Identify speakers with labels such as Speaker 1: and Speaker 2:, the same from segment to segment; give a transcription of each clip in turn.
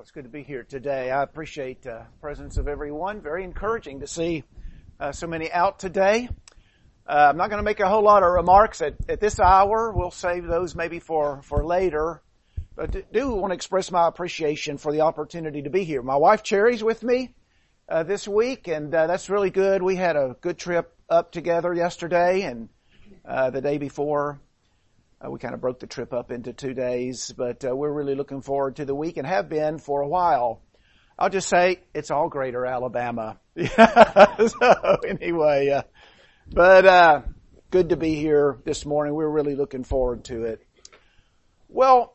Speaker 1: It's good to be here today. I appreciate the presence of everyone. Very encouraging to see so many out today. I'm not going to make a whole lot of remarks at this hour. We'll save those maybe for later. But do want to express my appreciation for the opportunity to be here. My wife Cherry's with me this week, and that's really good. We had a good trip up together yesterday and the day before. We kind of broke the trip up into 2 days, but we're really looking forward to the week and have been for a while. I'll just say it's all Greater Alabama. So anyway, but good to be here this morning. We're really looking forward to it. Well,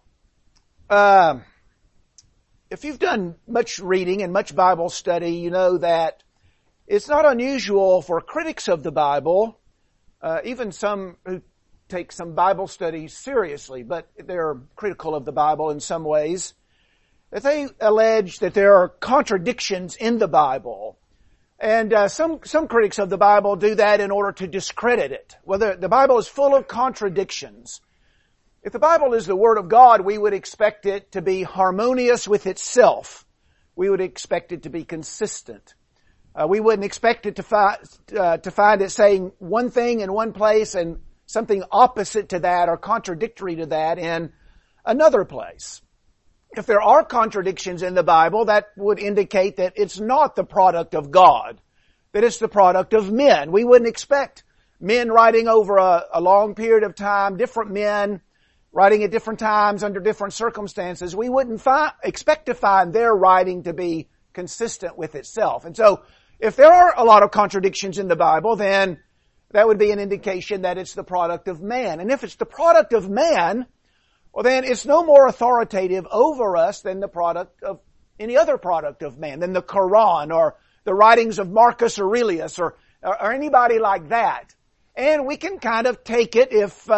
Speaker 1: if you've done much reading and much Bible study, you know that it's not unusual for critics of the Bible, even some who take some Bible studies seriously, but they're critical of the Bible in some ways, that they allege that there are contradictions in the Bible. And some critics of the Bible do that in order to discredit it. Whether the Bible is full of contradictions. If the Bible is the Word of God, we would expect it to be harmonious with itself. We would expect it to be consistent. We wouldn't expect it to find it saying one thing in one place and something opposite to that or contradictory to that in another place. If there are contradictions in the Bible, that would indicate that it's not the product of God, that it's the product of men. We wouldn't expect men writing over a long period of time, different men writing at different times under different circumstances. We wouldn't expect to find their writing to be consistent with itself. And so, if there are a lot of contradictions in the Bible, then that would be an indication that it's the product of man. And if it's the product of man, well then it's no more authoritative over us than the product of any other product of man, than the Quran or the writings of Marcus Aurelius or anybody like that. And we can kind of take it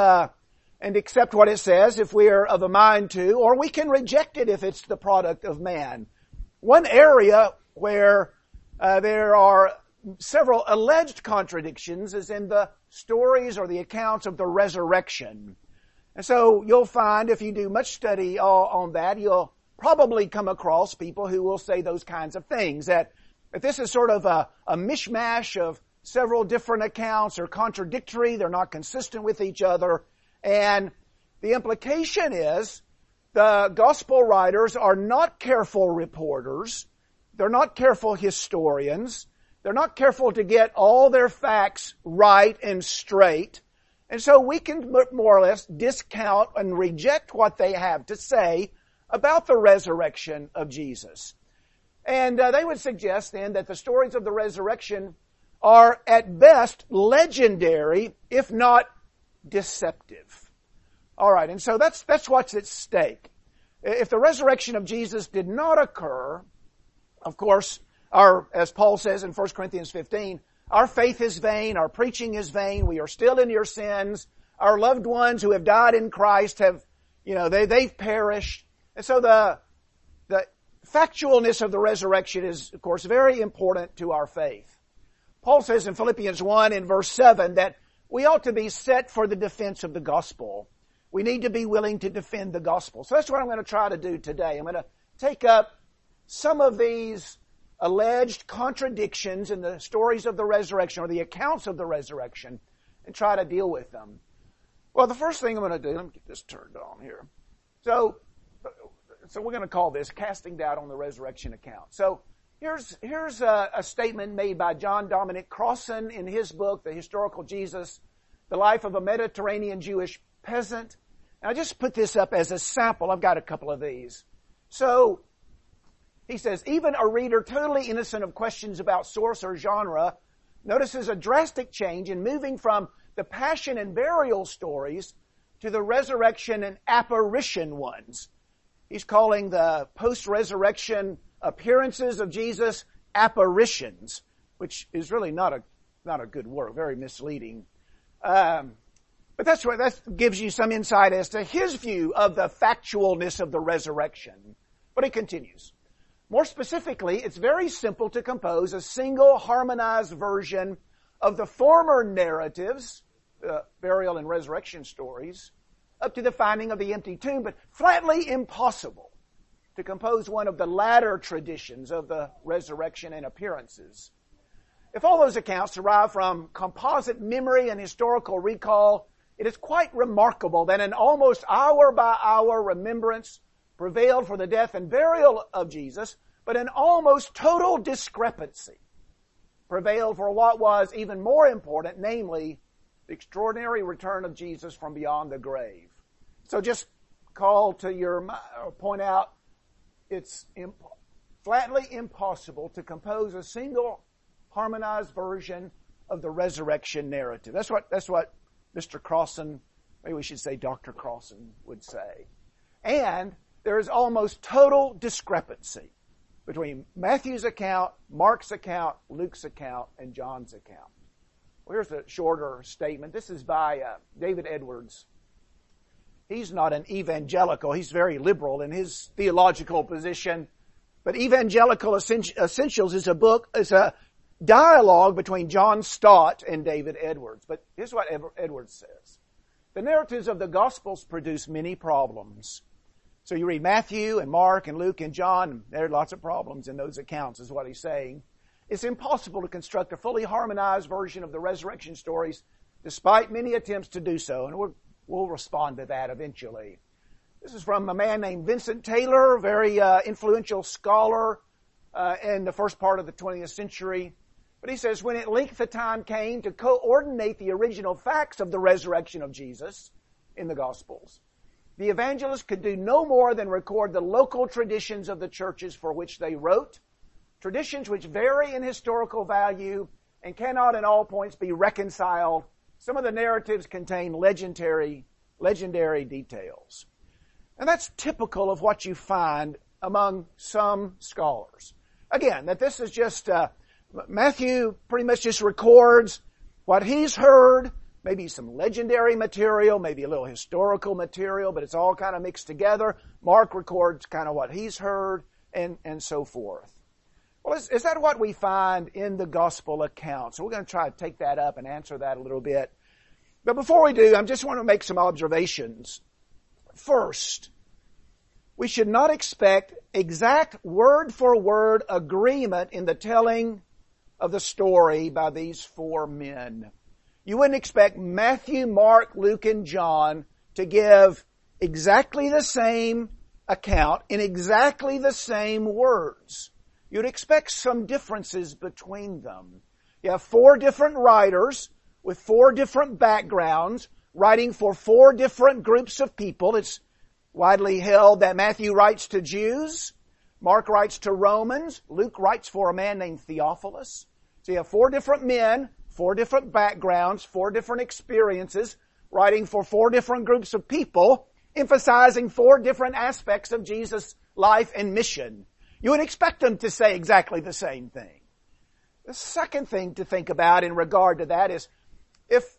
Speaker 1: and accept what it says if we are of a mind to, or we can reject it if it's the product of man. One area where there are several alleged contradictions is in the stories or the accounts of the resurrection. And so you'll find if you do much study on that, you'll probably come across people who will say those kinds of things, that this is sort of a mishmash of several different accounts. They're contradictory, they're not consistent with each other, and the implication is the gospel writers are not careful reporters, they're not careful historians, they're not careful to get all their facts right and straight. And so we can more or less discount and reject what they have to say about the resurrection of Jesus. And they would suggest then that the stories of the resurrection are at best legendary, if not deceptive. All right, and so that's what's at stake. If the resurrection of Jesus did not occur, of course, as Paul says in 1 Corinthians 15, our faith is vain, our preaching is vain, we are still in your sins, our loved ones who have died in Christ they've perished. And so the factualness of the resurrection is, of course, very important to our faith. Paul says in Philippians 1 in verse 7 that we ought to be set for the defense of the gospel. We need to be willing to defend the gospel. So that's what I'm going to try to do today. I'm going to take up some of these alleged contradictions in the stories of the resurrection or the accounts of the resurrection and try to deal with them. Well, the first thing I'm going to do, let me get this turned on here. So we're going to call this Casting Doubt on the Resurrection Account. So here's a statement made by John Dominic Crossan in his book, The Historical Jesus, The Life of a Mediterranean Jewish Peasant. And I just put this up as a sample. I've got a couple of these. So he says, even a reader totally innocent of questions about source or genre notices a drastic change in moving from the passion and burial stories to the resurrection and apparition ones. He's calling the post-resurrection appearances of Jesus apparitions, which is really not a good word, very misleading. But that gives you some insight as to his view of the factualness of the resurrection. But he continues. More specifically, it's very simple to compose a single harmonized version of the former narratives, burial and resurrection stories, up to the finding of the empty tomb, but flatly impossible to compose one of the latter traditions of the resurrection and appearances. If all those accounts derive from composite memory and historical recall, it is quite remarkable that an almost hour-by-hour remembrance prevailed for the death and burial of Jesus, but an almost total discrepancy prevailed for what was even more important, namely, the extraordinary return of Jesus from beyond the grave. So just point out, it's flatly impossible to compose a single harmonized version of the resurrection narrative. That's what Mr. Crossan, maybe we should say Dr. Crossan, would say. And there is almost total discrepancy between Matthew's account, Mark's account, Luke's account, and John's account. Well, here's a shorter statement. This is by David Edwards. He's not an evangelical. He's very liberal in his theological position. But Evangelical Essentials is a dialogue between John Stott and David Edwards. But here's what Edwards says. The narratives of the Gospels produce many problems. So you read Matthew and Mark and Luke and John, and there are lots of problems in those accounts, is what he's saying. It's impossible to construct a fully harmonized version of the resurrection stories, despite many attempts to do so, and we'll respond to that eventually. This is from a man named Vincent Taylor, very influential scholar in the first part of the 20th century. But he says, when at length the time came to coordinate the original facts of the resurrection of Jesus in the Gospels, the evangelists could do no more than record the local traditions of the churches for which they wrote, traditions which vary in historical value and cannot in all points be reconciled. Some of the narratives contain legendary details. And that's typical of what you find among some scholars. Again, that this is just, Matthew pretty much just records what he's heard, maybe some legendary material, maybe a little historical material, but it's all kind of mixed together. Mark records kind of what he's heard, and so forth. Well, is that what we find in the gospel accounts? So we're going to try to take that up and answer that a little bit. But before we do, I just want to make some observations. First, we should not expect exact word-for-word agreement in the telling of the story by these four men. You wouldn't expect Matthew, Mark, Luke, and John to give exactly the same account in exactly the same words. You'd expect some differences between them. You have four different writers with four different backgrounds, writing for four different groups of people. It's widely held that Matthew writes to Jews, Mark writes to Romans, Luke writes for a man named Theophilus. So you have four different men, four different backgrounds, four different experiences, writing for four different groups of people, emphasizing four different aspects of Jesus' life and mission. You would expect them to say exactly the same thing. The second thing to think about in regard to that is, if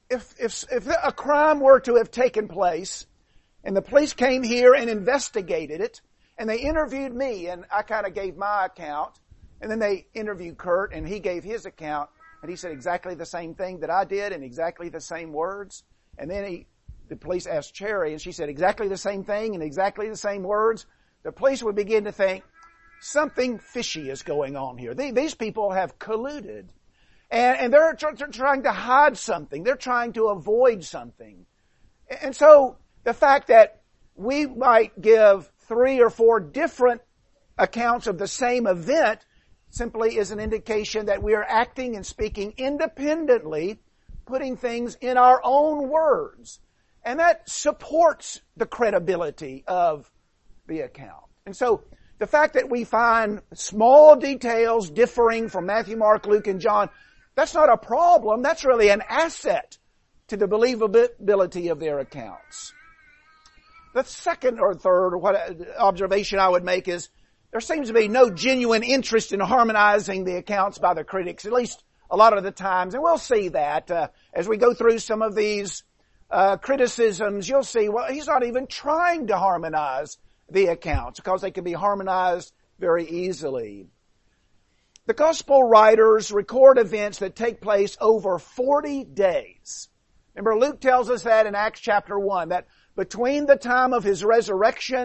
Speaker 1: a crime were to have taken place, and the police came here and investigated it, and they interviewed me, and I kind of gave my account, and then they interviewed Kurt, and he gave his account, and he said exactly the same thing that I did in exactly the same words. And then the police asked Cherry, and she said exactly the same thing in exactly the same words. The police would begin to think, something fishy is going on here. These people have colluded. And they're trying to hide something. They're trying to avoid something. And so the fact that we might give 3 or 4 different accounts of the same event simply is an indication that we are acting and speaking independently, putting things in our own words. And that supports the credibility of the account. And so the fact that we find small details differing from Matthew, Mark, Luke, and John, that's not a problem. That's really an asset to the believability of their accounts. The second or third observation I would make is there seems to be no genuine interest in harmonizing the accounts by the critics, at least a lot of the times. And we'll see that as we go through some of these criticisms. You'll see, well, he's not even trying to harmonize the accounts because they can be harmonized very easily. The gospel writers record events that take place over 40 days. Remember, Luke tells us that in Acts chapter 1, that between the time of his resurrection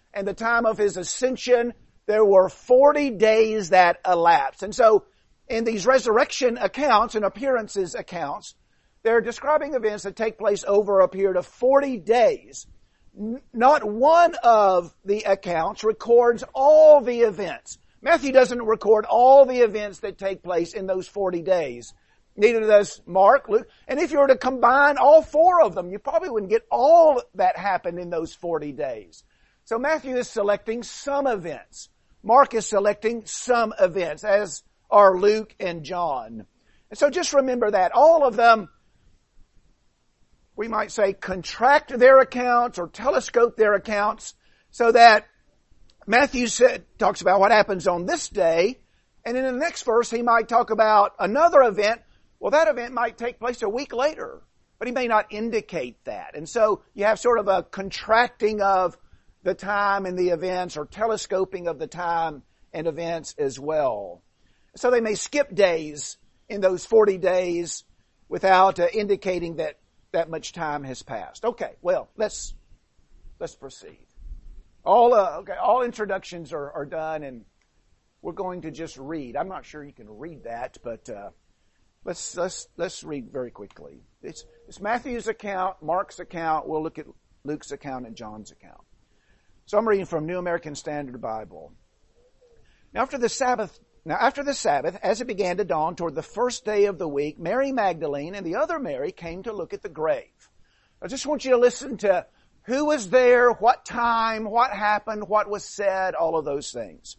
Speaker 1: and the time of His ascension, there were 40 days that elapsed. And so, in these resurrection accounts and appearances accounts, they're describing events that take place over a period of 40 days. Not one of the accounts records all the events. Matthew doesn't record all the events that take place in those 40 days. Neither does Mark, Luke. And if you were to combine all four of them, you probably wouldn't get all that happened in those 40 days. So Matthew is selecting some events. Mark is selecting some events, as are Luke and John. And so just remember that. All of them, we might say, contract their accounts or telescope their accounts so that Matthew talks about what happens on this day, and in the next verse he might talk about another event. Well, that event might take place a week later, but he may not indicate that. And so you have sort of a contracting of the time and the events, or telescoping of the time and events as well. So they may skip days in those 40 days without indicating that much time has passed. Okay, well, let's proceed. All introductions are done, and we're going to just read. I'm not sure you can read that, but let's read very quickly. It's Matthew's account, Mark's account. We'll look at Luke's account and John's account. So I'm reading from New American Standard Bible. Now after the Sabbath, as it began to dawn toward the first day of the week, Mary Magdalene and the other Mary came to look at the grave. I just want you to listen to who was there, what time, what happened, what was said, all of those things.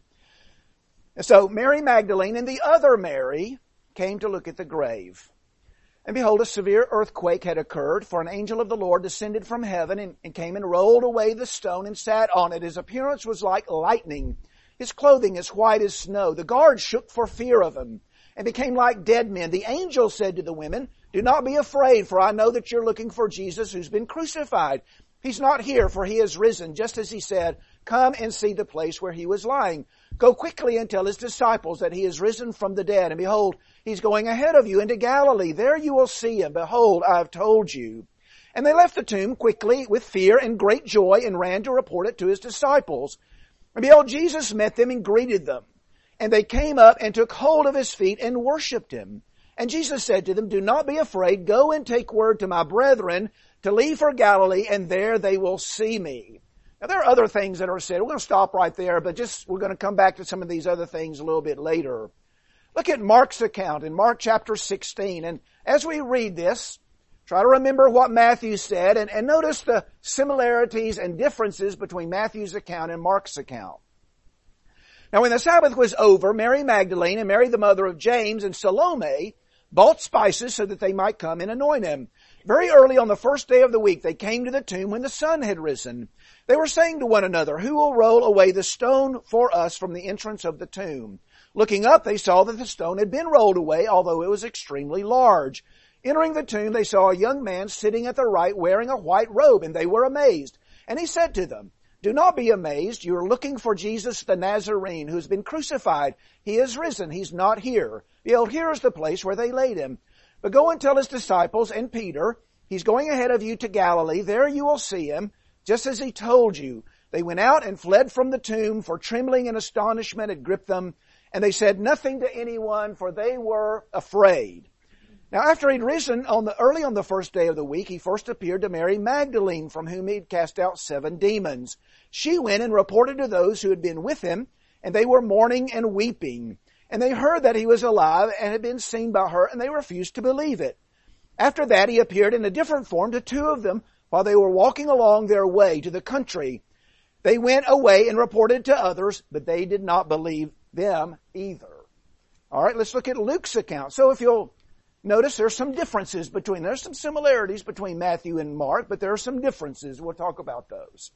Speaker 1: And so Mary Magdalene and the other Mary came to look at the grave. And behold, a severe earthquake had occurred, for an angel of the Lord descended from heaven and came and rolled away the stone and sat on it. His appearance was like lightning, his clothing as white as snow. The guards shook for fear of him and became like dead men. The angel said to the women, "Do not be afraid, for I know that you're looking for Jesus who's been crucified. He's not here, for he has risen, just as he said. Come and see the place where he was lying. Go quickly and tell his disciples that he is risen from the dead. And behold, he's going ahead of you into Galilee. There you will see him. Behold, I have told you." And they left the tomb quickly with fear and great joy and ran to report it to his disciples. And behold, Jesus met them and greeted them. And they came up and took hold of his feet and worshipped him. And Jesus said to them, "Do not be afraid. Go and take word to my brethren to leave for Galilee, and there they will see me." Now there are other things that are said. We're going to stop right there, but we're going to come back to some of these other things a little bit later. Look at Mark's account in Mark chapter 16. And as we read this, try to remember what Matthew said, and notice the similarities and differences between Matthew's account and Mark's account. Now when the Sabbath was over, Mary Magdalene and Mary the mother of James and Salome bought spices so that they might come and anoint him. Very early on the first day of the week, they came to the tomb when the sun had risen. They were saying to one another, "Who will roll away the stone for us from the entrance of the tomb?" Looking up, they saw that the stone had been rolled away, although it was extremely large. Entering the tomb, they saw a young man sitting at the right wearing a white robe, and they were amazed. And he said to them, "Do not be amazed. You are looking for Jesus the Nazarene, who has been crucified. He is risen. He's not here. Behold, here is the place where they laid him. But go and tell his disciples and Peter, he's going ahead of you to Galilee. There you will see him, just as he told you." They went out and fled from the tomb, for trembling and astonishment had gripped them. And they said nothing to anyone, for they were afraid. Now after he'd risen early on the first day of the week, he first appeared to Mary Magdalene, from whom he'd cast out 7 demons. She went and reported to those who had been with him, and they were mourning and weeping. And they heard that he was alive and had been seen by her, and they refused to believe it. After that he appeared in a different form to 2 of them while they were walking along their way to the country. They went away and reported to others, but they did not believe them either. All right, let's look at Luke's account. So if you'll notice, there's some differences there's some similarities between Matthew and Mark, but there are some differences. We'll talk about those.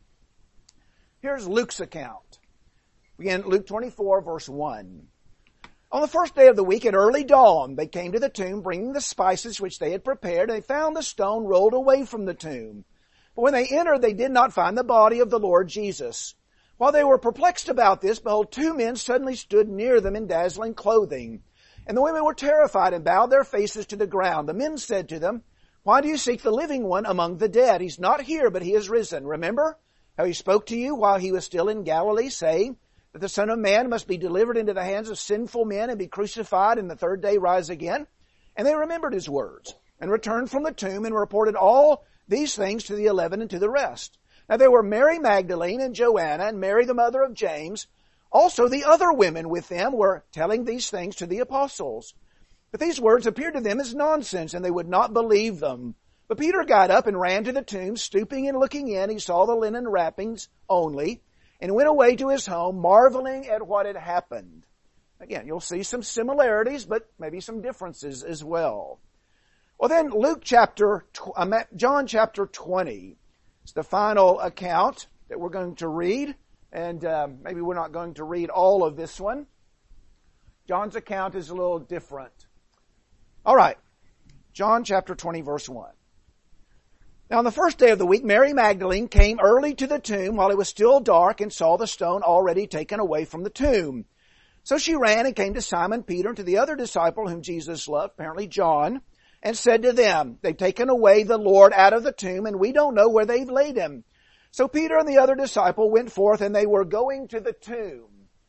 Speaker 1: Here's Luke's account. Begin Luke 24, verse 1. On the first day of the week at early dawn, they came to the tomb, bringing the spices which they had prepared, and they found the stone rolled away from the tomb. But when they entered, they did not find the body of the Lord Jesus. While they were perplexed about this, behold, 2 men suddenly stood near them in dazzling clothing. And the women were terrified and bowed their faces to the ground. The men said to them, "Why do you seek the living one among the dead? He's not here, but he is risen. Remember how he spoke to you while he was still in Galilee, saying that the Son of Man must be delivered into the hands of sinful men and be crucified and the third day rise again. And they remembered his words and returned from the tomb and reported all these things to the 11 and to the rest. Now there were Mary Magdalene and Joanna and Mary the mother of James. Also the other women with them were telling these things to the apostles. But these words appeared to them as nonsense, and they would not believe them. But Peter got up and ran to the tomb, stooping and looking in. He saw the linen wrappings only, and went away to his home, marveling at what had happened. Again, you'll see some similarities, but maybe some differences as well. Well then, John chapter 20 is the final account that we're going to read, and maybe we're not going to read all of this one. John's account is a little different. All right, John chapter 20, verse 1. Now on the first day of the week, Mary Magdalene came early to the tomb while it was still dark and saw the stone already taken away from the tomb. So she ran and came to Simon Peter and to the other disciple whom Jesus loved, apparently John, and said to them, they've taken away the Lord out of the tomb and we don't know where they've laid him. So Peter and the other disciple went forth and they were going to the tomb.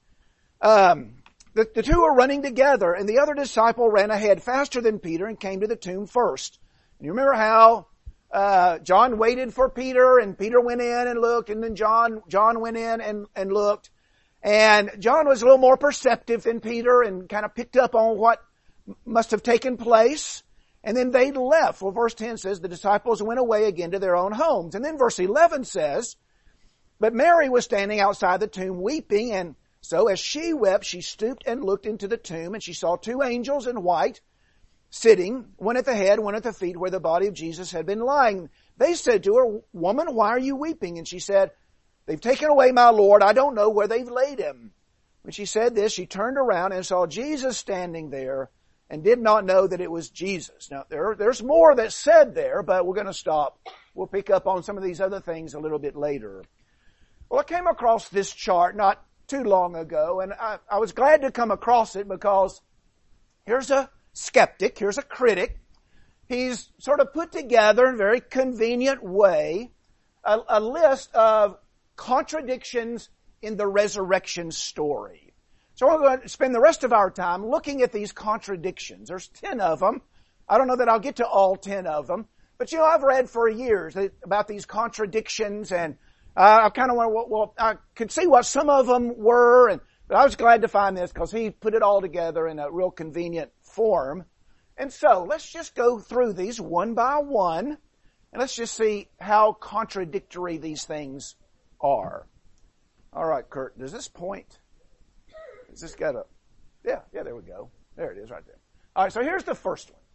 Speaker 1: The two were running together and the other disciple ran ahead faster than Peter and came to the tomb first. And you remember how John waited for Peter and Peter went in and looked and then John went in and looked. And John was a little more perceptive than Peter and kind of picked up on what must have taken place. And then they left. Well, verse 10 says the disciples went away again to their own homes. And then verse 11 says, but Mary was standing outside the tomb weeping, and so as she wept, she stooped and looked into the tomb, and she saw two angels in white sitting, one at the head, one at the feet, where the body of Jesus had been lying. They said to her, woman, why are you weeping? And she said, they've taken away my Lord. I don't know where they've laid him. When she said this, she turned around and saw Jesus standing there and did not know that it was Jesus. Now, there's more that's said there, but we're going to stop. We'll pick up on some of these other things a little bit later. Well, I came across this chart not too long ago, and I was glad to come across it because here's a skeptic, here's a critic. He's sort of put together in a very convenient way a list of contradictions in the resurrection story. So we're going to spend the rest of our time looking at these contradictions. There's 10 of them. I don't know that I'll get to all 10 of them, but I've read for years about these contradictions, and I kind of want to, I could see what some of them were, but I was glad to find this because he put it all together in a real convenient form. And so let's just go through these one by one, and let's just see how contradictory these things are. All right, Kurt, does this point? Is this got a? Yeah, there we go. There it is right there. All right, so here's the first one.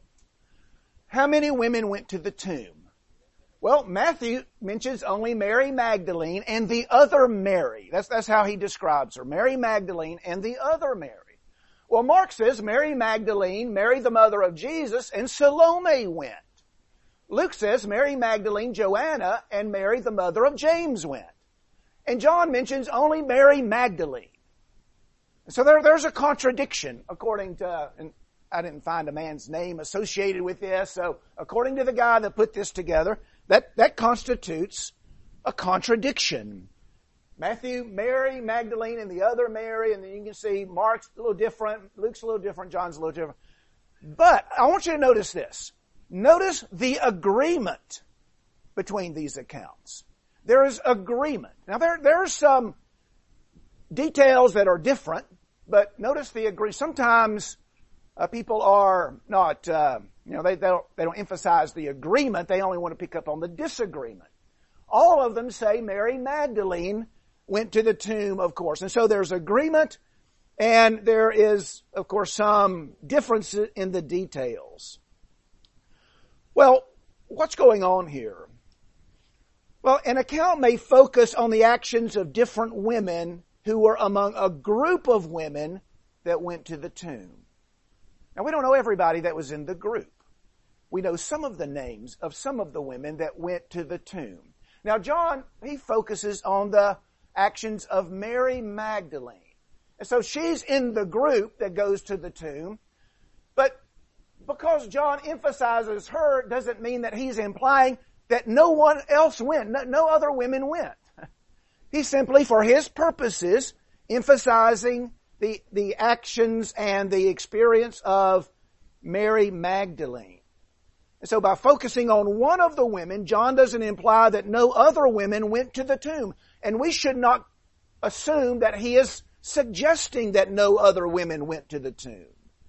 Speaker 1: How many women went to the tomb? Well, Matthew mentions only Mary Magdalene and the other Mary. That's how he describes her. Mary Magdalene and the other Mary. Well, Mark says Mary Magdalene, Mary the mother of Jesus, and Salome went. Luke says Mary Magdalene, Joanna, and Mary the mother of James went. And John mentions only Mary Magdalene. So there's a contradiction according to, and I didn't find a man's name associated with this, so according to the guy that put this together, that constitutes a contradiction. Matthew, Mary, Magdalene, and the other Mary, and then you can see Mark's a little different, Luke's a little different, John's a little different. But I want you to notice this. Notice the agreement between these accounts. There is agreement. Now there are some details that are different, but notice the agree. Sometimes people are not, they don't emphasize the agreement. They only want to pick up on the disagreement. All of them say Mary Magdalene went to the tomb, of course. And so there's agreement, and there is, of course, some difference in the details. Well, what's going on here? Well, an account may focus on the actions of different women who were among a group of women that went to the tomb. Now, we don't know everybody that was in the group. We know some of the names of some of the women that went to the tomb. Now, John, he focuses on the actions of Mary Magdalene. And so she's in the group that goes to the tomb. But because John emphasizes her doesn't mean that he's implying that no one else went. No other women went. He's simply, for his purposes, emphasizing the actions and the experience of Mary Magdalene. And so by focusing on one of the women, John doesn't imply that no other women went to the tomb. And we should not assume that he is suggesting that no other women went to the tomb.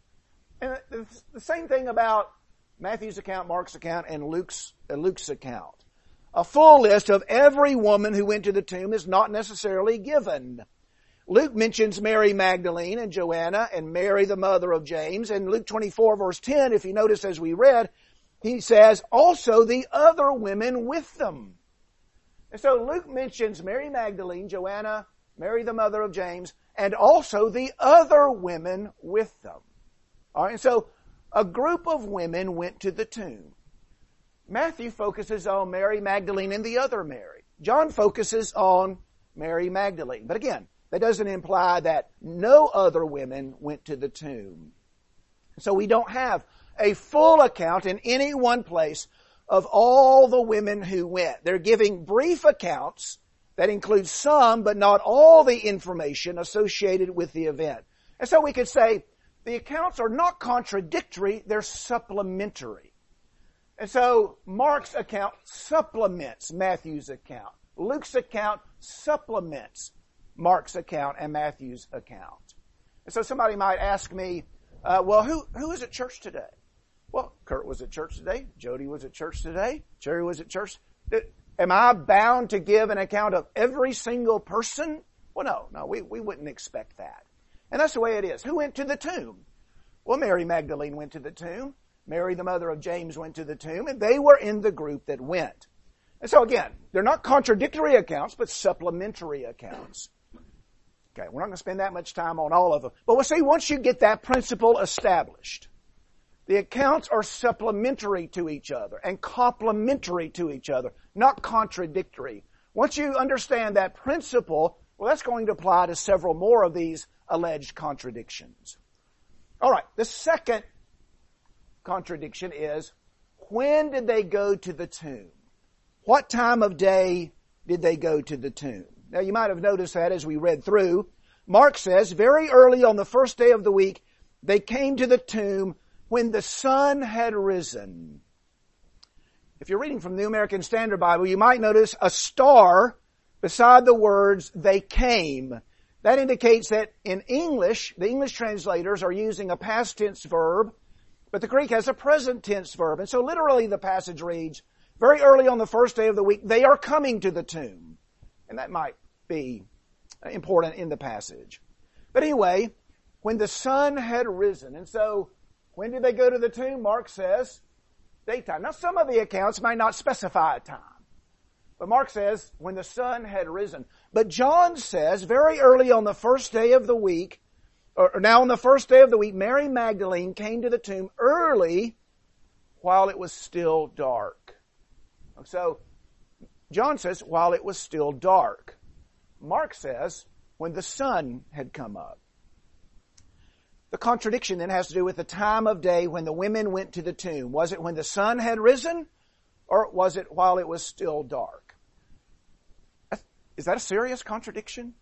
Speaker 1: And the same thing about Matthew's account, Mark's account, and Luke's account. A full list of every woman who went to the tomb is not necessarily given. Luke mentions Mary Magdalene and Joanna and Mary the mother of James. And Luke 24 verse 10, if you notice as we read, he says, also the other women with them. And so Luke mentions Mary Magdalene, Joanna, Mary the mother of James, and also the other women with them. All right, and so a group of women went to the tomb. Matthew focuses on Mary Magdalene and the other Mary. John focuses on Mary Magdalene. But again, that doesn't imply that no other women went to the tomb. So we don't have a full account in any one place of all the women who went. They're giving brief accounts that include some but not all the information associated with the event. And so we could say the accounts are not contradictory, they're supplementary. And so Mark's account supplements Matthew's account. Luke's account supplements Mark's account and Matthew's account. And so somebody might ask me, well, who is at church today? Well, Kurt was at church today. Jody was at church today. Jerry was at church. Am I bound to give an account of every single person? Well, no, we wouldn't expect that. And that's the way it is. Who went to the tomb? Well, Mary Magdalene went to the tomb. Mary, the mother of James, went to the tomb, and they were in the group that went. And so again, they're not contradictory accounts, but supplementary accounts. Okay, we're not going to spend that much time on all of them. But we'll see, once you get that principle established, the accounts are supplementary to each other and complementary to each other, not contradictory. Once you understand that principle, well, that's going to apply to several more of these alleged contradictions. All right, the second contradiction is, when did they go to the tomb? What time of day did they go to the tomb? Now, you might have noticed that as we read through. Mark says, very early on the first day of the week, they came to the tomb when the sun had risen. If you're reading from the New American Standard Bible, you might notice a star beside the words, they came. That indicates that in English, the English translators are using a past tense verb, but the Greek has a present tense verb. And so literally the passage reads, very early on the first day of the week, they are coming to the tomb. And that might be important in the passage. But anyway, when the sun had risen, and so when did they go to the tomb? Mark says daytime. Now some of the accounts may not specify a time, but Mark says when the sun had risen. But John says very early on the first day of the week, or now on the first day of the week, Mary Magdalene came to the tomb early while it was still dark. So John says while it was still dark. Mark says when the sun had come up. The contradiction then has to do with the time of day when the women went to the tomb. Was it when the sun had risen, or was it while it was still dark? Is that a serious contradiction?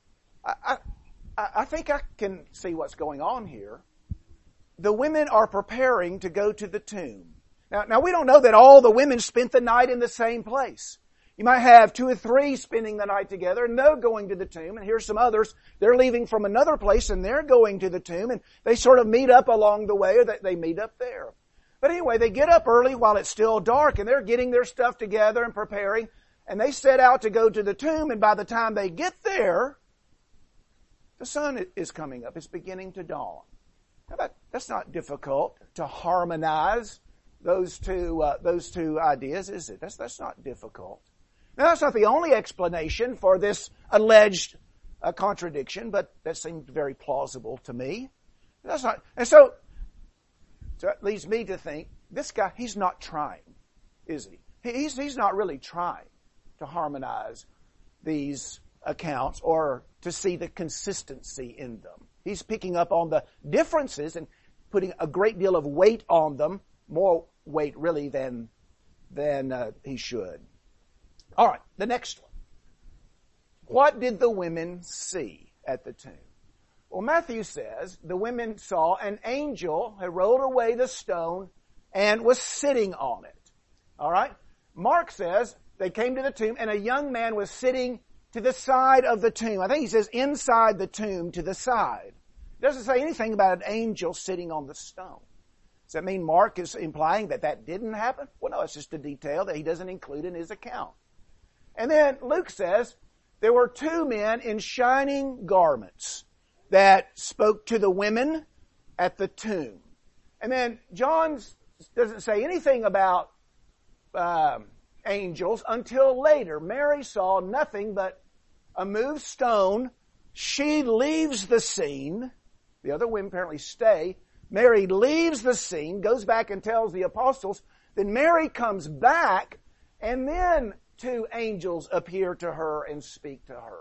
Speaker 1: I think I can see what's going on here. The women are preparing to go to the tomb. Now we don't know that all the women spent the night in the same place. You might have 2 or 3 spending the night together and they're going to the tomb, and here's some others. They're leaving from another place and they're going to the tomb, and they sort of meet up along the way, or they meet up there. But anyway, they get up early while it's still dark, and they're getting their stuff together and preparing, and they set out to go to the tomb, and by the time they get there, the sun is coming up. It's beginning to dawn. Now that's not difficult to harmonize those two ideas, is it? That's not difficult. Now, that's not the only explanation for this alleged contradiction, but that seemed very plausible to me. That's not, and so that leads me to think, this guy, he's not trying, is he? He's not really trying to harmonize these accounts or to see the consistency in them. He's picking up on the differences and putting a great deal of weight on them, more weight really than he should. All right, the next one. what did the women see at the tomb? Well, Matthew says the women saw an angel had rolled away the stone and was sitting on it. All right? Mark says they came to the tomb and a young man was sitting to the side of the tomb. I think he says inside the tomb to the side. It doesn't say anything about an angel sitting on the stone. Does that mean Mark is implying that that didn't happen? Well, no, it's just a detail that he doesn't include in his account. And then Luke says there were two men in shining garments that spoke to the women at the tomb. And then John doesn't say anything about angels until later. Mary saw nothing but a moved stone. She leaves the scene. The other women apparently stay. Mary leaves the scene, goes back and tells the apostles. Then Mary comes back, and then two angels appear to her and speak to her.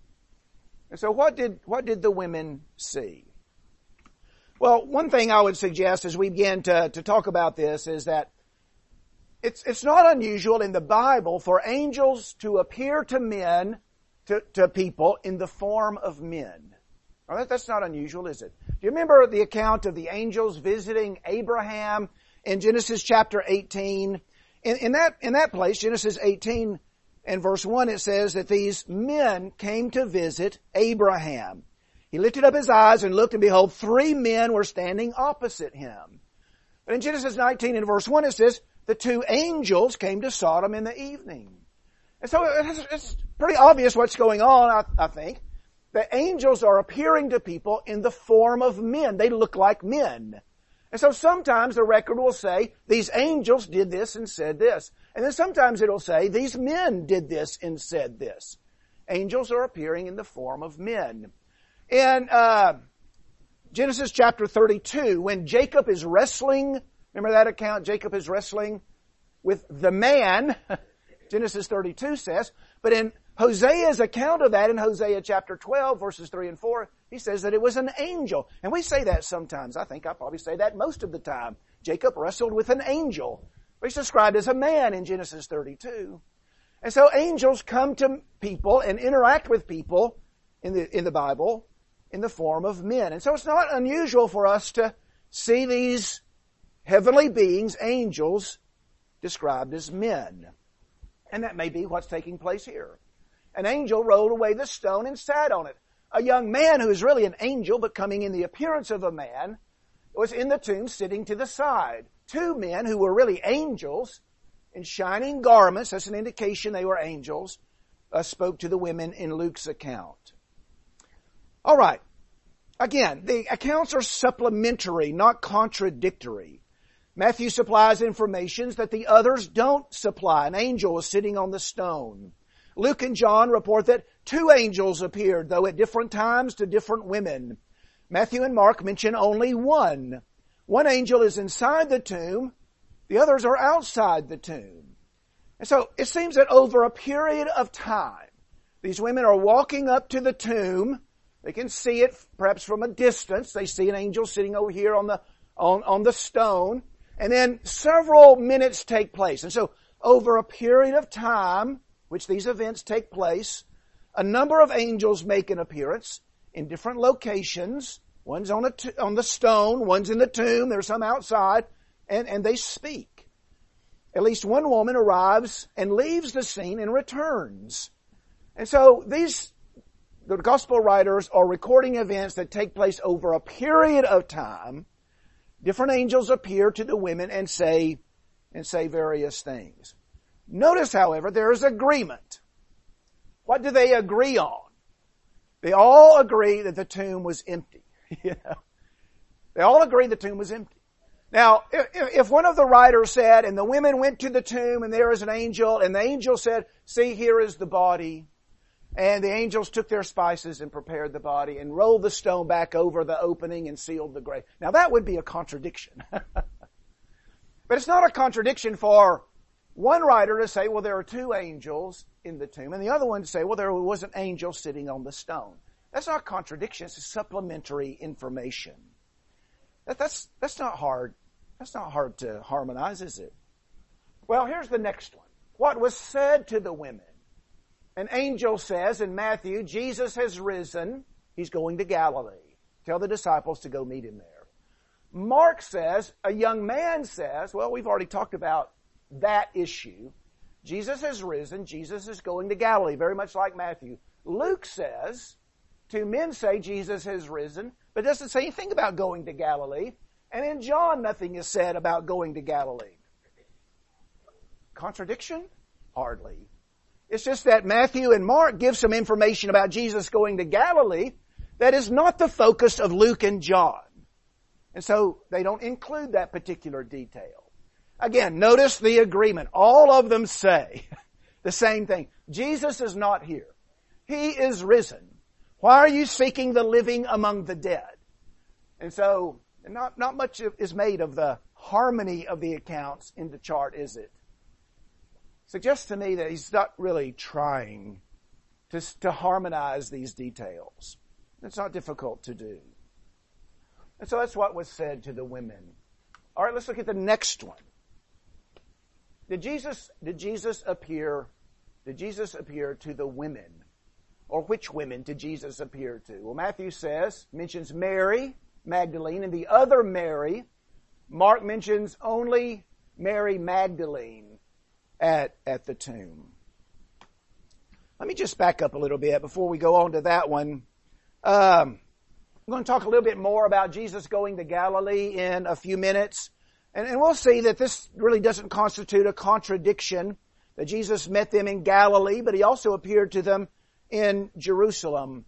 Speaker 1: And so what did the women see? Well, one thing I would suggest as we begin to talk about this is that it's not unusual in the Bible for angels to appear to men, to people in the form of men. All right, that's not unusual, is it? Do you remember the account of the angels visiting Abraham in Genesis chapter 18? In that place, Genesis 18 and verse 1, it says that these men came to visit Abraham. He lifted up his eyes and looked, and behold, three men were standing opposite him. But in Genesis 19 and verse 1, it says, the two angels came to Sodom in the evening. And so it's pretty obvious what's going on, I think. The angels are appearing to people in the form of men. They look like men. And so sometimes the record will say, these angels did this and said this. And then sometimes it'll say, these men did this and said this. Angels are appearing in the form of men. In Genesis chapter 32, when Jacob is wrestling, remember that account? Jacob is wrestling with the man, Genesis 32 says. But in Hosea's account of that, in Hosea chapter 12, verses 3 and 4, he says that it was an angel. And we say that sometimes. I think I probably say that most of the time. Jacob wrestled with an angel. But he's described as a man in Genesis 32. And so angels come to people and interact with people in the Bible in the form of men. And so it's not unusual for us to see these heavenly beings, angels, described as men. And that may be what's taking place here. An angel rolled away the stone and sat on it. A young man who is really an angel but coming in the appearance of a man was in the tomb sitting to the side. Two men who were really angels in shining garments, that's an indication they were angels, spoke to the women in Luke's account. All right. Again, the accounts are supplementary, not contradictory. Matthew supplies information that the others don't supply. An angel was sitting on the stone. Luke and John report that two angels appeared, though at different times to different women. Matthew and Mark mention only one. One angel is inside the tomb. The others are outside the tomb. And so it seems that over a period of time, these women are walking up to the tomb. They can see it perhaps from a distance. They see an angel sitting over here on the stone. And then several minutes take place. And so over a period of time, which these events take place, a number of angels make an appearance in different locations. One's on the stone, one's in the tomb, there's some outside, and they speak. At least one woman arrives and leaves the scene and returns. And so the gospel writers are recording events that take place over a period of time. Different angels appear to the women and say various things. Notice, however, there is agreement. What do they agree on? They all agree that the tomb was empty. They all agree the tomb was empty. Now, if one of the writers said, and the women went to the tomb and there is an angel, and the angel said, see, here is the body, and the angels took their spices and prepared the body and rolled the stone back over the opening and sealed the grave. Now that would be a contradiction. But it's not a contradiction for one writer to say, well, there are two angels in the tomb, and the other one to say, well, there was an angel sitting on the stone. That's not a contradiction. It's a supplementary information. That's not hard. That's not hard to harmonize, is it? Well, here's the next one. What was said to the women? An angel says in Matthew, Jesus has risen. He's going to Galilee. Tell the disciples to go meet him there. Mark says, a young man says, well, we've already talked about that issue. Jesus has risen. Jesus is going to Galilee, very much like Matthew. Luke says, two men say Jesus has risen, but doesn't say anything about going to Galilee. And in John, nothing is said about going to Galilee. Contradiction? Hardly. It's just that Matthew and Mark give some information about Jesus going to Galilee that is not the focus of Luke and John. And so they don't include that particular detail. Again, notice the agreement. All of them say the same thing. Jesus is not here. He is risen. Why are you seeking the living among the dead? And so, not much is made of the harmony of the accounts in the chart, is it? Suggests to me that he's not really trying to harmonize these details. It's not difficult to do. And so that's what was said to the women. All right, let's look at the next one. Did Jesus appear to the women? Or which women did Jesus appear to? Well, Matthew mentions Mary Magdalene and the other Mary. Mark mentions only Mary Magdalene at the tomb. Let me just back up a little bit before we go on to that one. I'm going to talk a little bit more about Jesus going to Galilee in a few minutes. And we'll see that this really doesn't constitute a contradiction, that Jesus met them in Galilee, but he also appeared to them in Jerusalem.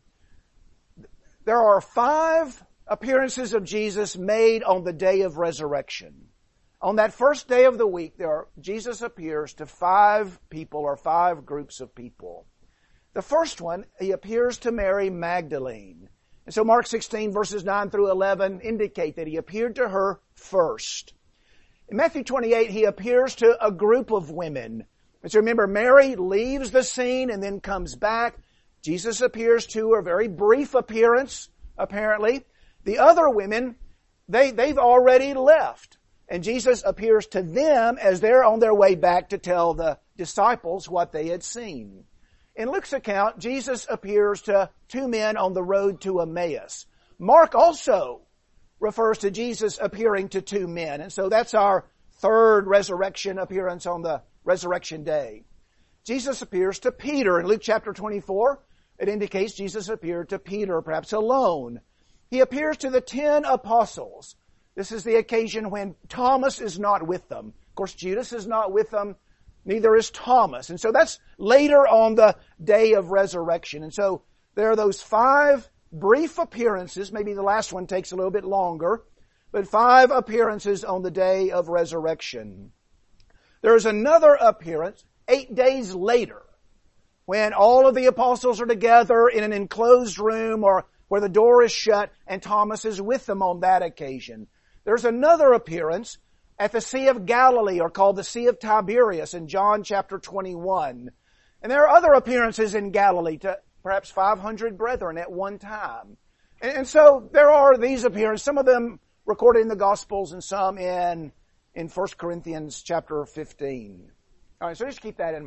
Speaker 1: There are 5 appearances of Jesus made on the day of resurrection. On that first day of the week, Jesus appears to 5 people or 5 groups of people. The first one, he appears to Mary Magdalene. And so Mark 16 verses 9 through 11 indicate that he appeared to her first. In Matthew 28, he appears to a group of women. And so remember, Mary leaves the scene and then comes back. Jesus appears to her, a very brief appearance, apparently. The other women, they've already left. And Jesus appears to them as they're on their way back to tell the disciples what they had seen. In Luke's account, Jesus appears to 2 men on the road to Emmaus. Mark also refers to Jesus appearing to 2 men. And so that's our third resurrection appearance on the resurrection day. Jesus appears to Peter. In Luke chapter 24, it indicates Jesus appeared to Peter, perhaps alone. He appears to the 10 apostles. This is the occasion when Thomas is not with them. Of course, Judas is not with them. Neither is Thomas. And so that's later on the day of resurrection. And so there are those 5 brief appearances. Maybe the last one takes a little bit longer. But 5 appearances on the day of resurrection. There is another appearance 8 days later when all of the apostles are together in an enclosed room or where the door is shut and Thomas is with them on that occasion. There's another appearance at the Sea of Galilee, or called the Sea of Tiberias, in John chapter 21. And there are other appearances in Galilee to perhaps 500 brethren at one time. And so there are these appearances, some of them recorded in the Gospels and some in 1 Corinthians chapter 15. All right, so just keep that in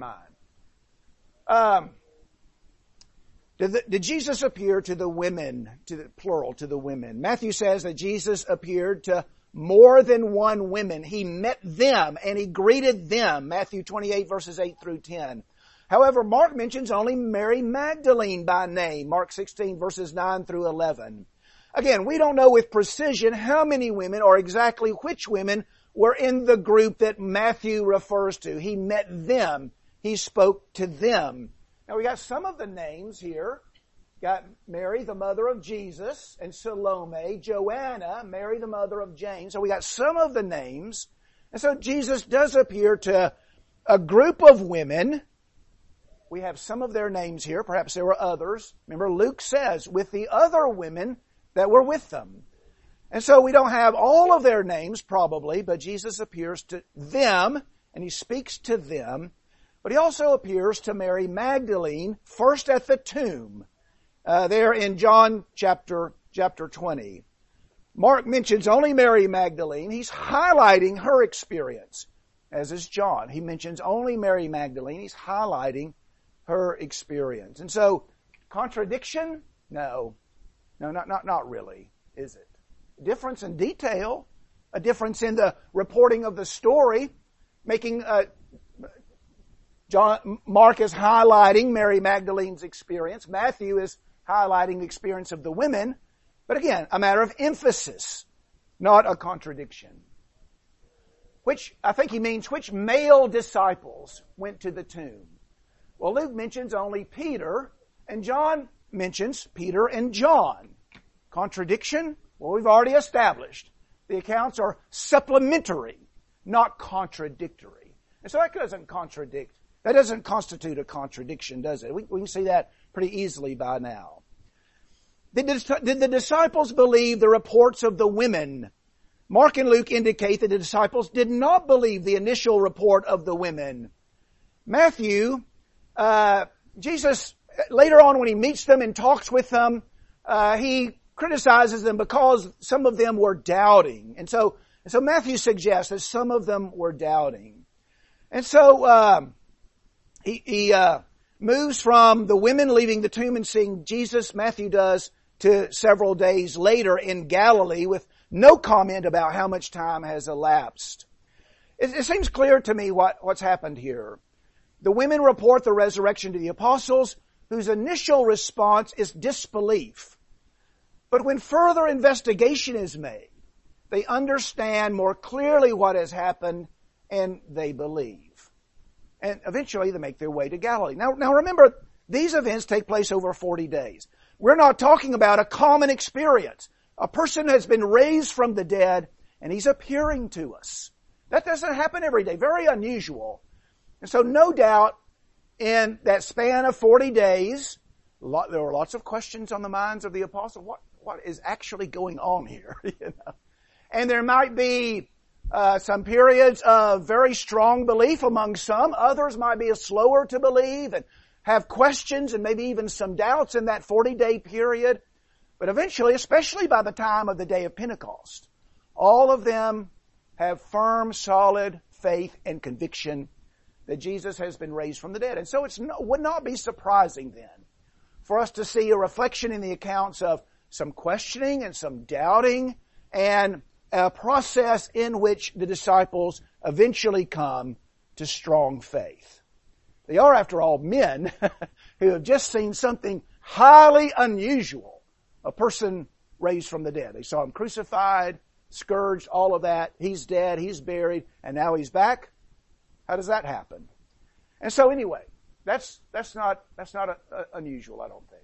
Speaker 1: mind. Did Jesus appear to the women, plural, to the women? Matthew says that Jesus appeared to more than one women. He met them and he greeted them. Matthew 28 verses 8 through 10. However, Mark mentions only Mary Magdalene by name. Mark 16 verses 9 through 11. Again, we don't know with precision how many women or exactly which women were in the group that Matthew refers to. He met them. He spoke to them. Now we got some of the names here. Got Mary, the mother of Jesus, and Salome, Joanna, Mary, the mother of James. So we got some of the names. And so Jesus does appear to a group of women. We have some of their names here. Perhaps there were others. Remember, Luke says, with the other women that were with them. And so we don't have all of their names, probably, but Jesus appears to them, and he speaks to them. But he also appears to Mary Magdalene, first at the tomb. There in John chapter 20. Mark mentions only Mary Magdalene. He's highlighting her experience, as is John. He mentions only Mary Magdalene. He's highlighting her experience. And so, contradiction? No, not really, is it? Difference in detail, a difference in the reporting of the story, making Mark is highlighting Mary Magdalene's experience. Matthew is highlighting the experience of the women. But again, a matter of emphasis, not a contradiction. Which, I think he means, which male disciples went to the tomb? Well, Luke mentions only Peter, and John mentions Peter and John. Contradiction? Well, we've already established. The accounts are supplementary, not contradictory. And so that doesn't contradict. That doesn't constitute a contradiction, does it? We can see that pretty easily by now. Did the disciples believe the reports of the women? Mark and Luke indicate that the disciples did not believe the initial report of the women. Matthew, Jesus, later on when he meets them and talks with them, he criticizes them because some of them were doubting. And so Matthew suggests that some of them were doubting. And so, he moves from the women leaving the tomb and seeing Jesus, Matthew does, to several days later in Galilee with no comment about how much time has elapsed. It seems clear to me what's happened here. The women report the resurrection to the apostles, whose initial response is disbelief. But when further investigation is made, they understand more clearly what has happened and they believe. And eventually they make their way to Galilee. Now remember, these events take place over 40 days. We're not talking about a common experience. A person has been raised from the dead and he's appearing to us. That doesn't happen every day. Very unusual. And so no doubt in that span of 40 days, there were lots of questions on the minds of the apostles. What is actually going on here? And there might be some periods of very strong belief among some. Others might be slower to believe and have questions and maybe even some doubts in that 40-day period. But eventually, especially by the time of the day of Pentecost, all of them have firm, solid faith and conviction that Jesus has been raised from the dead. And so it would not be surprising then for us to see a reflection in the accounts of some questioning and some doubting and a process in which the disciples eventually come to strong faith. They are, after all, men who have just seen something highly unusual. A person raised from the dead. They saw him crucified, scourged, all of that. He's dead, he's buried, and now he's back. How does that happen? And so anyway, that's not unusual, I don't think.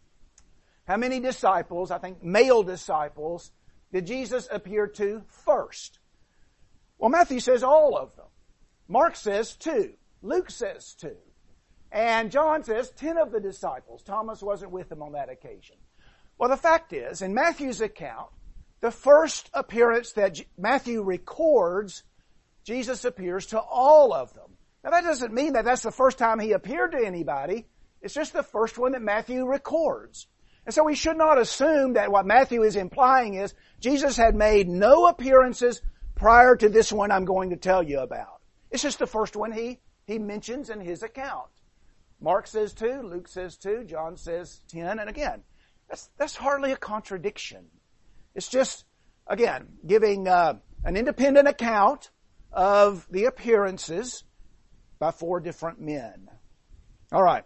Speaker 1: How many disciples, I think male disciples, did Jesus appear to first? Well, Matthew says all of them. Mark says 2. Luke says 2. And John says 10 of the disciples. Thomas wasn't with them on that occasion. Well, the fact is, in Matthew's account, the first appearance that Matthew records, Jesus appears to all of them. Now that doesn't mean that that's the first time he appeared to anybody. It's just the first one that Matthew records. And so we should not assume that what Matthew is implying is Jesus had made no appearances prior to this one I'm going to tell you about. It's just the first one he mentions in his account. Mark says 2, Luke says 2, John says 10, and again, that's hardly a contradiction. It's just, again, giving an independent account of the appearances by 4 different men. All right.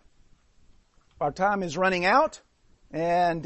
Speaker 1: Our time is running out. And,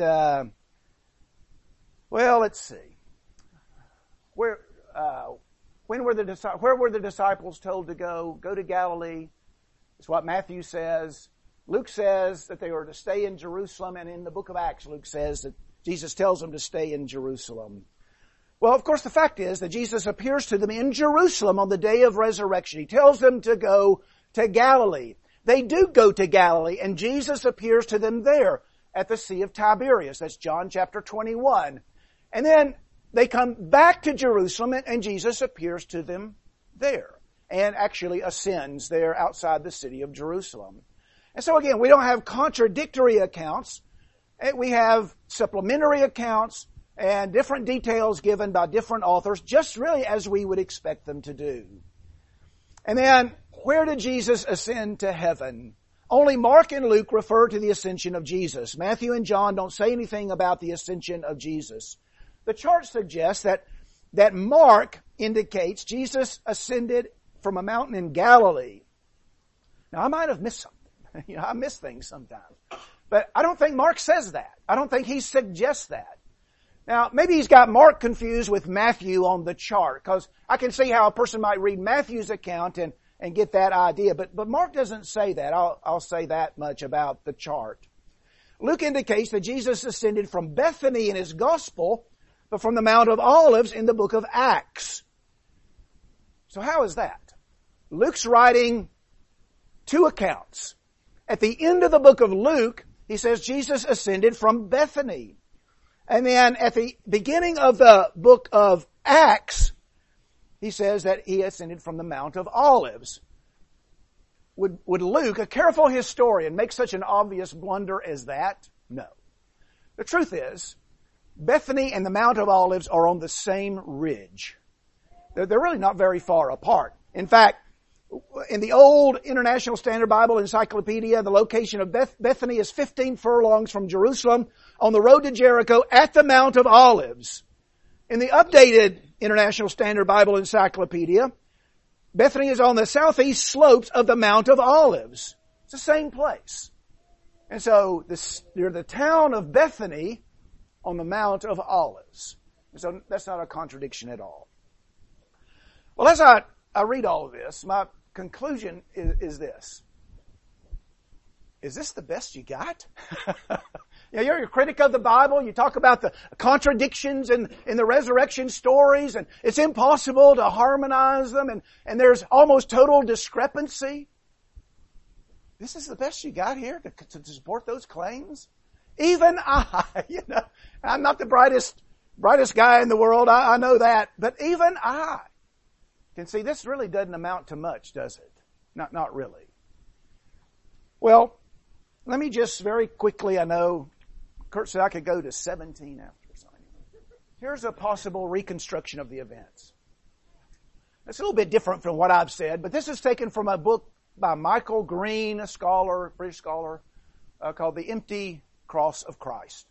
Speaker 1: well, let's see. Where were the disciples told to go? Go to Galilee. It's what Matthew says. Luke says that they were to stay in Jerusalem, and in the book of Acts, Luke says that Jesus tells them to stay in Jerusalem. Well, of course, the fact is that Jesus appears to them in Jerusalem on the day of resurrection. He tells them to go to Galilee. They do go to Galilee, and Jesus appears to them there at the Sea of Tiberias. That's John chapter 21. And then they come back to Jerusalem, and Jesus appears to them there and actually ascends there outside the city of Jerusalem. And so again, we don't have contradictory accounts. We have supplementary accounts and different details given by different authors, just really as we would expect them to do. And then, where did Jesus ascend to heaven? Only Mark and Luke refer to the ascension of Jesus. Matthew and John don't say anything about the ascension of Jesus. The chart suggests that Mark indicates Jesus ascended from a mountain in Galilee. Now, I might have missed something. I miss things sometimes. But I don't think Mark says that. I don't think he suggests that. Now, maybe he's got Mark confused with Matthew on the chart, because I can see how a person might read Matthew's account and get that idea. But Mark doesn't say that. I'll say that much about the chart. Luke indicates that Jesus ascended from Bethany in his gospel, but from the Mount of Olives in the book of Acts. So how is that? Luke's writing two accounts. At the end of the book of Luke, he says Jesus ascended from Bethany. And then at the beginning of the book of Acts, he says that he ascended from the Mount of Olives. Would Luke, a careful historian, make such an obvious blunder as that? No. The truth is, Bethany and the Mount of Olives are on the same ridge. They're really not very far apart. In fact, in the old International Standard Bible Encyclopedia, the location of Bethany is 15 furlongs from Jerusalem on the road to Jericho at the Mount of Olives. In the updated International Standard Bible Encyclopedia, Bethany is on the southeast slopes of the Mount of Olives. It's the same place. And so you're the town of Bethany on the Mount of Olives. And so that's not a contradiction at all. Well, as I read all of this, my conclusion is this. Is this the best you got? You're a critic of the Bible. You talk about the contradictions in the resurrection stories, and it's impossible to harmonize them, and there's almost total discrepancy. This is the best you got here to support those claims? Even I'm not the brightest guy in the world. I know that. But even I can see this really doesn't amount to much, does it? Not really. Well, let me just very quickly, I know Kurt said I could go to 17 after signing. Here's a possible reconstruction of the events. It's a little bit different from what I've said, but this is taken from a book by Michael Green, a scholar, British scholar, called The Empty Cross of Christ.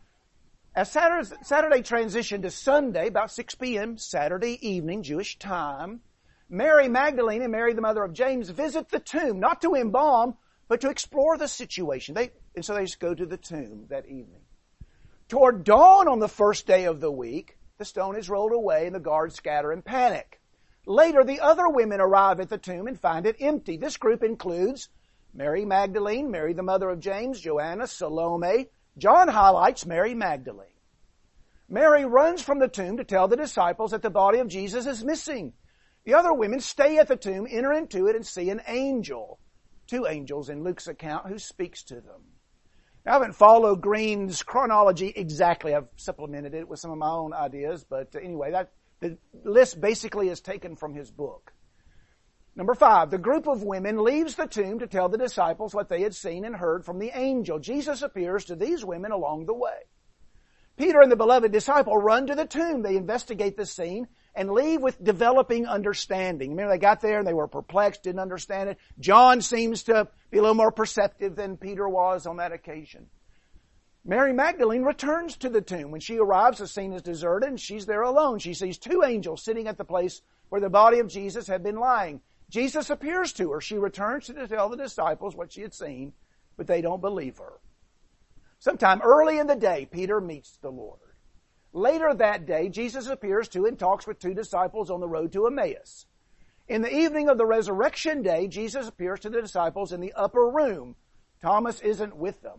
Speaker 1: As Saturday transitioned to Sunday, about 6 p.m. Saturday evening, Jewish time, Mary Magdalene and Mary, the mother of James, visit the tomb, not to embalm, but to explore the situation. So they just go to the tomb that evening. Toward dawn on the first day of the week, the stone is rolled away and the guards scatter in panic. Later, the other women arrive at the tomb and find it empty. This group includes Mary Magdalene, Mary the mother of James, Joanna, Salome. John highlights Mary Magdalene. Mary runs from the tomb to tell the disciples that the body of Jesus is missing. The other women stay at the tomb, enter into it, and see an angel. 2 angels in Luke's account who speaks to them. Now, I haven't followed Green's chronology exactly. I've supplemented it with some of my own ideas, but anyway, the list basically is taken from his book. Number 5, the group of women leaves the tomb to tell the disciples what they had seen and heard from the angel. Jesus appears to these women along the way. Peter and the beloved disciple run to the tomb. They investigate the scene and leave with developing understanding. Remember, they got there and they were perplexed, didn't understand it. John seems to be a little more perceptive than Peter was on that occasion. Mary Magdalene returns to the tomb. When she arrives, the scene is deserted and she's there alone. She sees 2 angels sitting at the place where the body of Jesus had been lying. Jesus appears to her. She returns to tell the disciples what she had seen, but they don't believe her. Sometime early in the day, Peter meets the Lord. Later that day, Jesus appears to and talks with 2 disciples on the road to Emmaus. In the evening of the resurrection day, Jesus appears to the disciples in the upper room. Thomas isn't with them.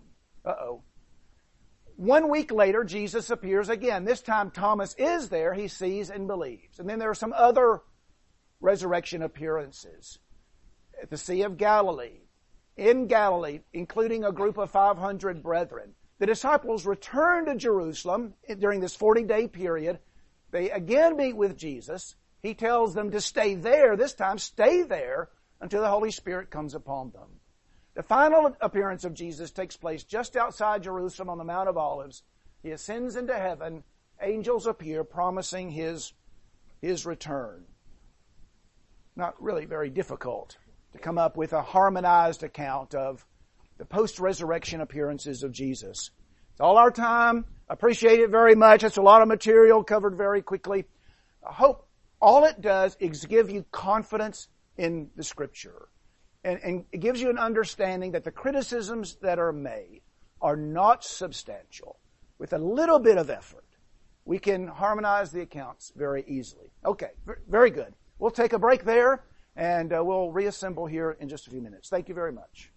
Speaker 1: 1 week later, Jesus appears again. This time Thomas is there. He sees and believes. And then there are some other resurrection appearances at the Sea of Galilee, in Galilee, including a group of 500 brethren. The disciples return to Jerusalem during this 40-day period. They again meet with Jesus. He tells them to stay there, this time stay there, until the Holy Spirit comes upon them. The final appearance of Jesus takes place just outside Jerusalem on the Mount of Olives. He ascends into heaven. Angels appear promising His return. Not really very difficult to come up with a harmonized account of the post-resurrection appearances of Jesus. It's all our time. I appreciate it very much. It's a lot of material covered very quickly. I hope all it does is give you confidence in the Scripture. And it gives you an understanding that the criticisms that are made are not substantial. With a little bit of effort, we can harmonize the accounts very easily. Okay, very good. We'll take a break there, and we'll reassemble here in just a few minutes. Thank you very much.